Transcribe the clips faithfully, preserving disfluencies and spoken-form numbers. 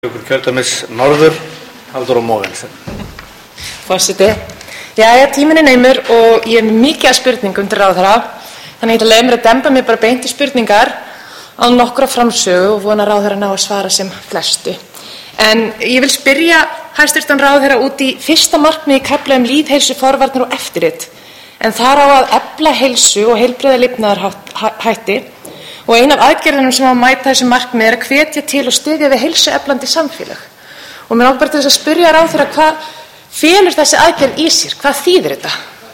Kjördæmis norður, Halldóra Mogensen. Forseti, jæja, tíminn er naumur og ég er með mikið af spurningum til ráðherra, þannig ég ætla að leyfa mér að demba mér bara beint í spurningar á nokkra framsögu og vona ráðherra ná að svara sem flestu. En ég vil spyrja hæstvirtan ráðherra út í fyrsta markmiði í kafla um lýðheilsu, forvarnir og eftirlit, en þar á að efla heilsu og heilbrigða lifnaðarhætti. Og ein af aðgerðunum sem á að mæta þessu markmiði er að hvetja til og styðja við heilsueflandi samfélag. Og mér langar bara til þess að spyrja ráðherra hvað felur þessi aðgerð í sér, hvað þýðir þetta?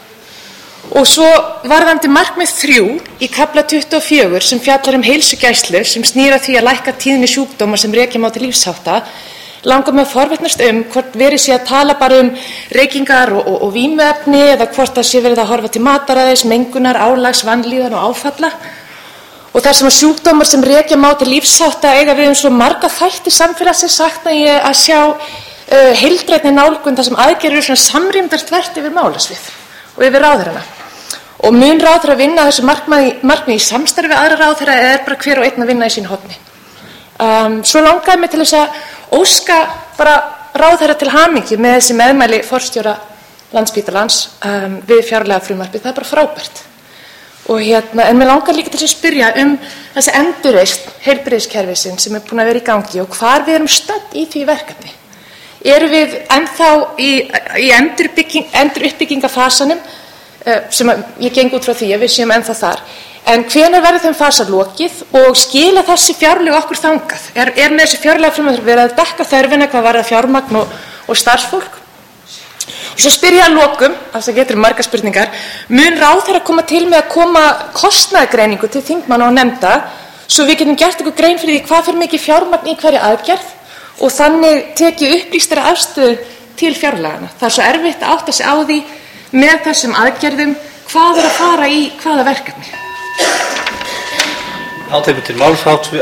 Og svo varðandi markmið þrjú í kafla tuttugu og fjögur sem fjallar um heilsugæslu sem snýr að því að lækka tíðni sjúkdóma sem rekja má til lífshátta, langar mig að forvitnast um hvort verið sé að tala bara um reykingar og, og, og vímuefni eða hvort það sé verið að horfa til mataræðis, mengunar, álags, vanlíðan og áfalla. Og þar sem að sjúkdómar sem rekja má til lífshátta eiga við um svo marga þætti samfélagsins sakna ég að sjá uh, heildrænni nálgun þar sem aðgerðir eru svona samrýmdar þvert yfir málasvið og yfir ráðherrana. Og mun ráðherra vinna þessu markmið, markmið í samstarfi við aðra ráðherra eða er bara hver og einn að vinna í sínu horni. Um, svo langaði mig til þess að óska bara ráðherra til hamingju með þessi meðmæli forstjóra Landspítalans um, við fjárlega frumvarpið. Það er bara frábært. Og hérna, en mér langar líka til að spyrja um þessi endurreisn heilbrigðiskerfisins sem er búin að vera í gangi og hvar við erum stödd í því verkefni. Erum við ennþá í, í endurbygging, enduruppbyggingafasanum uh, sem að, ég geng út frá því að við séum ennþá þar. En hvenær verður þeim fasa lokið og skila þessi fjárlög okkur þangað? Er, er með þessi fjárlega frumvarp verið að dekka þörfina hvað varðar fjármagn og, og starfsfólk? Og svo spyr ég að lokum, þess að getur margar spurningar, mun ráðherra koma til með að koma kostnaðargreiningu til þingmanna og nefnda svo við getum gert ykkur grein fyrir því hvað fyrir mikið fjármagn í hverja aðgerð og þannig tekið upplýstari afstöðu til fjárlagana. Það er svo erfitt að átta sig á því með þessum aðgerðum hvað er að fara í hvaða verkefni. Þá tekur til máls